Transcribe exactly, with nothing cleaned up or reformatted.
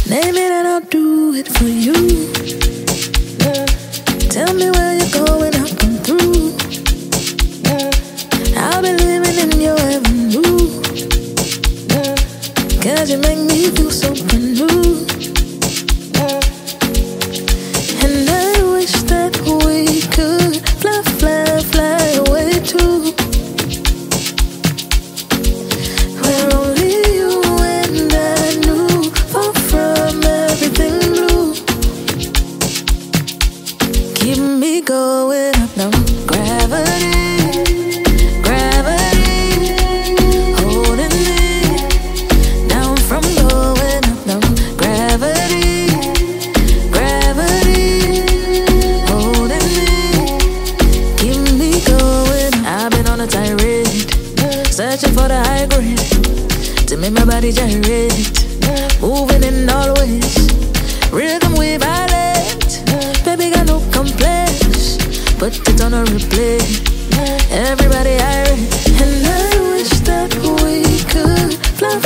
Name it and I'll do it for you. Yeah. Tell me where you're going, I'll come through. Yeah. I'll be living in your avenue. Yeah. Cause you make me feel so brand new. Yeah. And I wish that we could fly, fly, fly away too. Where only you and I knew, far from everything blue. Keep me going up now. Gravity, gravity, holding me down from going up now. Gravity, gravity, holding me, keep me going. I've been on a tirade, searching for the high grade to make my body gyrate, moving in all ways. Rhythm we violate, baby got no complaints. Put it on a replay, everybody irate. And I wish that we could fly,